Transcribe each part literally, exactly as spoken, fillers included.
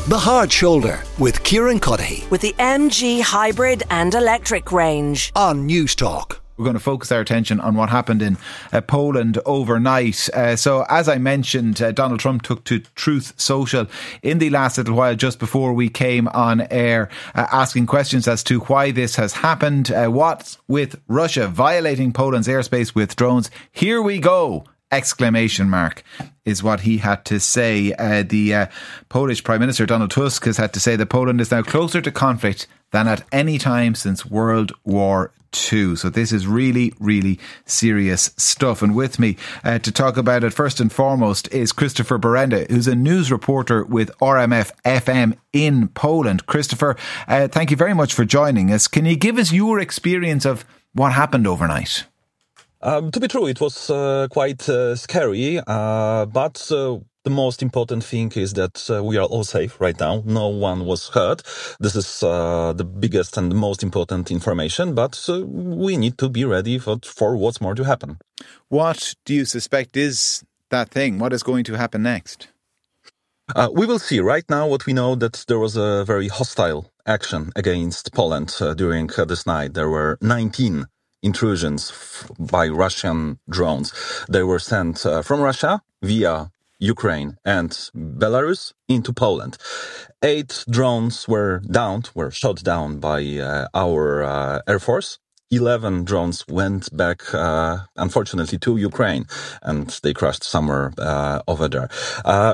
The Hard Shoulder with Kieran Cuddihy. With the M G hybrid and electric range. On News Talk. We're going to focus our attention on what happened in uh, Poland overnight. Uh, so, as I mentioned, uh, Donald Trump took to Truth Social in the last little while just before we came on air, uh, asking questions as to why this has happened. Uh, what's with Russia violating Poland's airspace with drones? Here we go! Exclamation mark is what he had to say. Uh, the uh, Polish Prime Minister Donald Tusk has had to say that Poland is now closer to conflict than at any time since World War Two. So this is really, really serious stuff. And with me uh, to talk about it first and foremost is Christopher Berenda, who's a news reporter with R M F F M in Poland. Christopher, uh, thank you very much for joining us. Can you give us your experience of what happened overnight? Um, to be true, it was uh, quite uh, scary, uh, but uh, the most important thing is that uh, we are all safe right now. No one was hurt. This is uh, the biggest and the most important information, but uh, we need to be ready for, for what's more to happen. What do you suspect is that thing? What is going to happen next? Uh, we will see. Right now, what we know that there was a very hostile action against Poland uh, during uh, this night. There were nineteen intrusions f- by Russian drones. They were sent uh, from Russia via Ukraine and Belarus into Poland. Eight drones were downed, were shot down by uh, our uh, Air Force. Eleven drones went back, uh, unfortunately, to Ukraine, and they crashed somewhere uh, over there. Uh,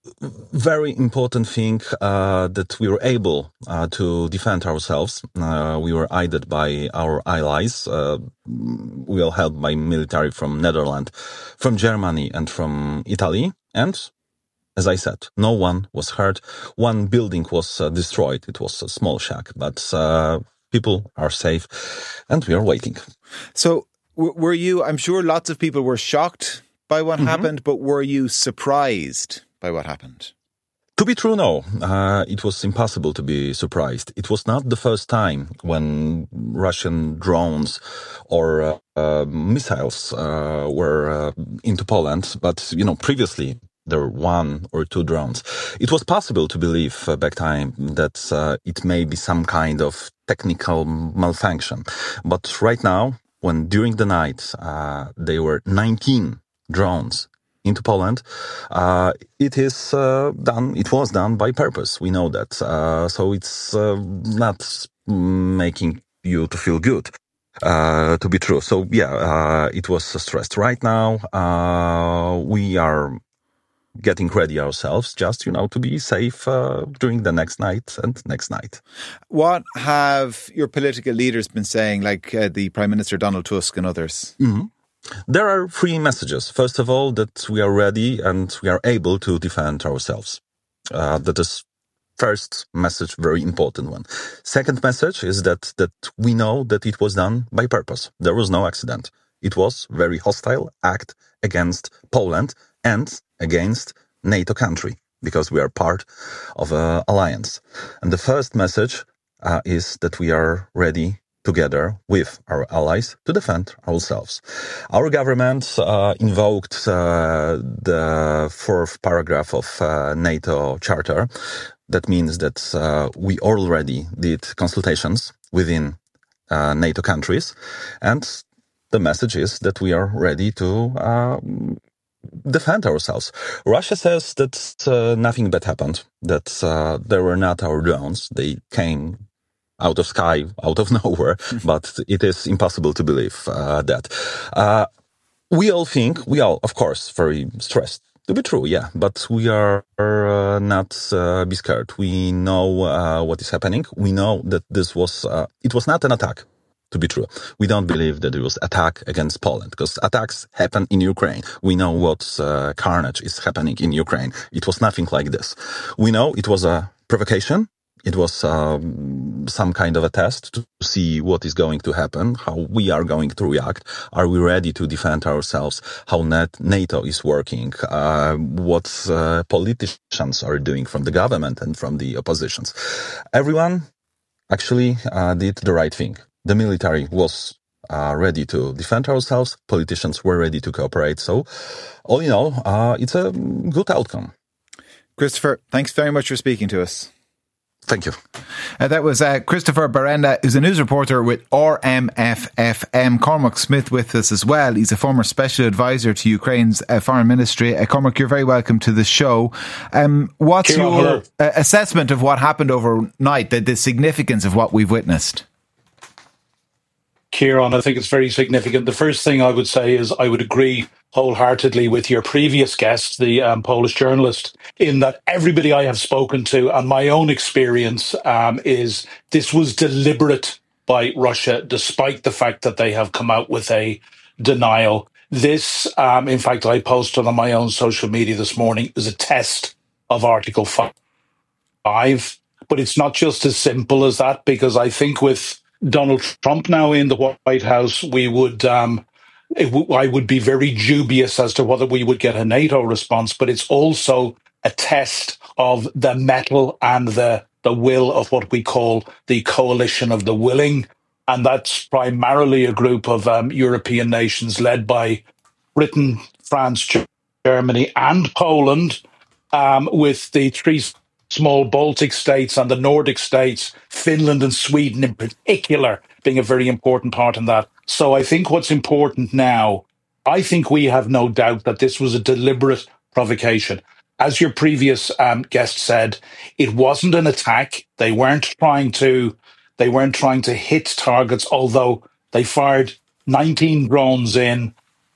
Very important thing uh, that we were able uh, to defend ourselves. Uh, we were aided by our allies. Uh, we were helped by military from Netherlands, from Germany, and from Italy. And as I said, no one was hurt. One building was uh, destroyed. It was a small shack, but uh, people are safe, and we are waiting. So, w- were you? I'm sure lots of people were shocked by what mm-hmm. happened, but were you surprised by what happened? To be true, no. Uh, it was impossible to be surprised. It was not the first time when Russian drones or uh, uh, missiles uh, were uh, into Poland, but, you know, previously there were one or two drones. It was possible to believe uh, back time that uh, it may be some kind of technical malfunction. But right now, when during the night uh, there were nineteen drones into Poland, uh, it is uh, done, it was done by purpose. We know that. Uh, so it's uh, not making you to feel good, uh, to be true. So yeah, uh, it was stressed. Right now, uh, we are getting ready ourselves just, you know, to be safe uh, during the next night and next night. What have your political leaders been saying, like uh, the Prime Minister Donald Tusk and others? Mm-hmm. There are three messages. First of all, that we are ready and we are able to defend ourselves. Uh, that is first message, very important one. Second message is that, that we know that it was done by purpose. There was no accident. It was very hostile act against Poland and against NATO country, because we are part of an alliance. And the first message uh, is that we are ready together with our allies to defend ourselves. Our government uh, invoked uh, the fourth paragraph of uh, NATO Charter. That means that uh, we already did consultations within uh, NATO countries, and the message is that we are ready to uh, defend ourselves. Russia says that uh, nothing bad happened, that uh, they were not our drones. They came out of sky, out of nowhere, but it is impossible to believe uh, that. Uh, we all think, we all, of course, very stressed. To be true, yeah, but we are uh, not uh, be scared. We know uh, what is happening. We know that this was, uh, it was not an attack. To be true, we don't believe that it was attack against Poland, because attacks happen in Ukraine. We know what uh, carnage is happening in Ukraine. It was nothing like this. We know it was a provocation. It was um, some kind of a test to see what is going to happen, how we are going to react. Are we ready to defend ourselves? How net NATO is working? Uh, what uh, politicians are doing from the government and from the oppositions? Everyone actually uh, did the right thing. The military was uh, ready to defend ourselves. Politicians were ready to cooperate. So, all in all, uh, it's a good outcome. Christopher, thanks very much for speaking to us. Thank you. Uh, that was uh, Christopher Berenda, who's a news reporter with R M F F M. Cormac Smith with us as well. He's a former special advisor to Ukraine's uh, foreign ministry. Uh, Cormac, you're very welcome to the show. Um, what's Kieran, your uh, assessment of what happened overnight, the, the significance of what we've witnessed? Kieran, I think it's very significant. The first thing I would say is I would agree wholeheartedly with your previous guest, the um, Polish journalist, in that everybody I have spoken to and my own experience um, is this was deliberate by Russia, despite the fact that they have come out with a denial. This, um, in fact, I posted on my own social media this morning, is a test of Article five. But it's not just as simple as that, because I think with Donald Trump now in the White House, we would, um, it w- I would be very dubious as to whether we would get a NATO response. But it's also a test of the mettle and the the will of what we call the coalition of the willing, and that's primarily a group of um, European nations led by Britain, France, Germany, and Poland, um, with the three small Baltic states and the Nordic states, Finland and Sweden in particular, being a very important part in that. So I think what's important now, I think we have no doubt that this was a deliberate provocation. As your previous um, guest said, it wasn't an attack. They weren't trying to, they weren't trying to hit targets, although they fired nineteen drones in,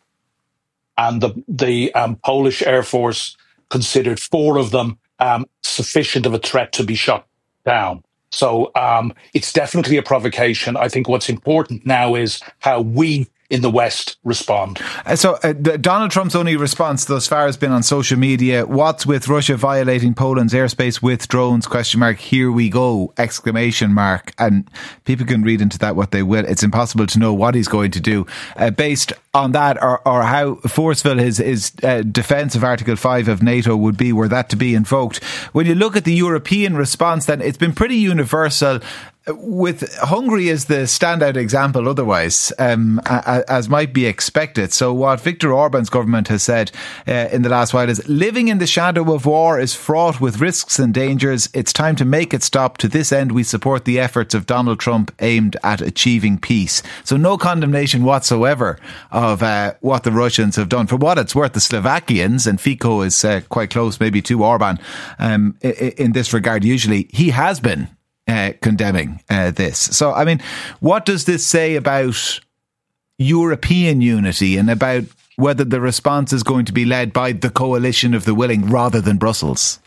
and the the um, Polish Air Force considered four of them Um, sufficient of a threat to be shot down. So um, it's definitely a provocation. I think what's important now is how we in the West respond. Uh, so uh, the, Donald Trump's only response thus far has been on social media. What's with Russia violating Poland's airspace with drones? Question mark. Here we go! Exclamation mark. And people can read into that what they will. It's impossible to know what he's going to do uh, based on that, or, or how forceful his, his uh, defence of Article five of NATO would be were that to be invoked. When you look at the European response, then it's been pretty universal, with Hungary as the standout example otherwise, um, as might be expected. So what Viktor Orban's government has said uh, in the last while is, living in the shadow of war is fraught with risks and dangers. It's time to make it stop. To this end, we support the efforts of Donald Trump aimed at achieving peace. So no condemnation whatsoever of uh, what the Russians have done. For what it's worth, the Slovakians, and Fico is uh, quite close maybe to Orban um, in this regard usually, he has been Uh, condemning uh, this. So, I mean, what does this say about European unity and about whether the response is going to be led by the coalition of the willing rather than Brussels?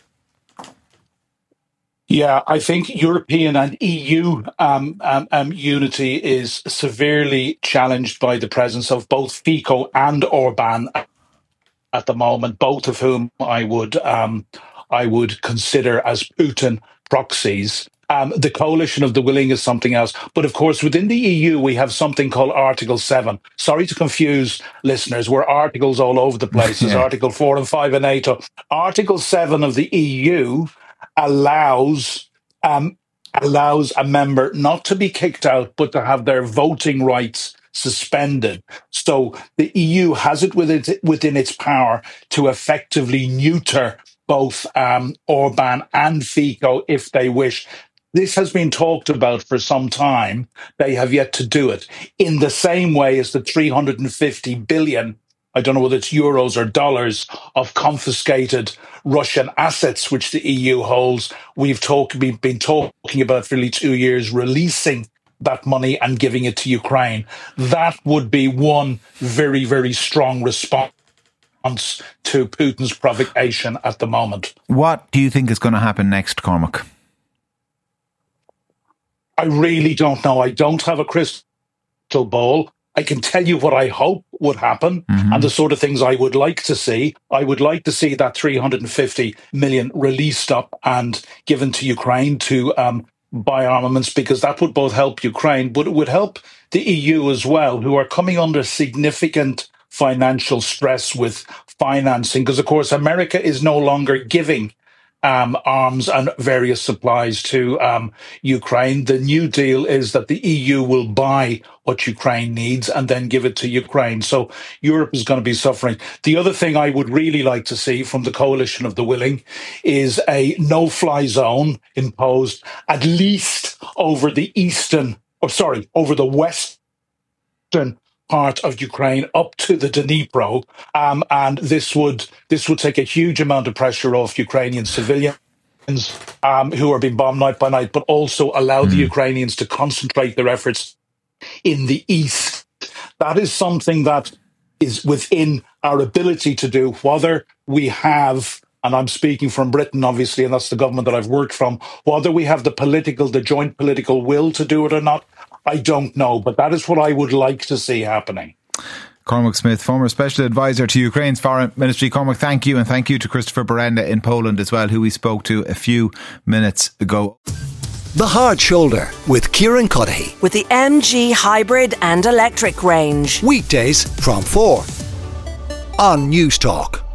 Yeah, I think European and E U um, um, um, unity is severely challenged by the presence of both Fico and Orban at the moment, both of whom I would um, I would consider as Putin proxies. Um, the coalition of the willing is something else. But of course, within the E U, we have something called Article seven. Sorry to confuse listeners. We're articles all over the place. There's yeah. Article four and five in NATO. Article seven of the E U allows um, allows a member not to be kicked out, but to have their voting rights suspended. So the E U has it within, within its power to effectively neuter both um, Orban and Fico if they wish. This has been talked about for some time. They have yet to do it. In the same way as the three hundred fifty billion, I don't know whether it's euros or dollars, of confiscated Russian assets, which the E U holds. We've, talk, we've been talking about for nearly two years, releasing that money and giving it to Ukraine. That would be one very, very strong response to Putin's provocation at the moment. What do you think is going to happen next, Cormac? I really don't know. I don't have a crystal ball. I can tell you what I hope would happen mm-hmm. and the sort of things I would like to see. I would like to see that three hundred fifty million released up and given to Ukraine to um, buy armaments, because that would both help Ukraine, but it would help the E U as well, who are coming under significant financial stress with financing, because, of course, America is no longer giving um, arms and various supplies to um, Ukraine. The new deal is that the E U will buy what Ukraine needs and then give it to Ukraine. So Europe is going to be suffering. The other thing I would really like to see from the coalition of the willing is a no-fly zone imposed at least over the eastern, or sorry, over the western part of Ukraine up to the Dnipro, um, and this would this would take a huge amount of pressure off Ukrainian civilians um, who are being bombed night by night, but also allow mm. the Ukrainians to concentrate their efforts in the east. That is something that is within our ability to do, whether we have, and I'm speaking from Britain, obviously, and that's the government that I've worked from, whether we have the political, the joint political will to do it or not, I don't know, but that is what I would like to see happening. Cormac Smith, former Special Advisor to Ukraine's Foreign Ministry. Cormac, thank you, and thank you to Christopher Berenda in Poland as well, who we spoke to a few minutes ago. The Hard Shoulder with Kieran Cuddihy. With the M G hybrid and electric range. Weekdays from four on News Talk.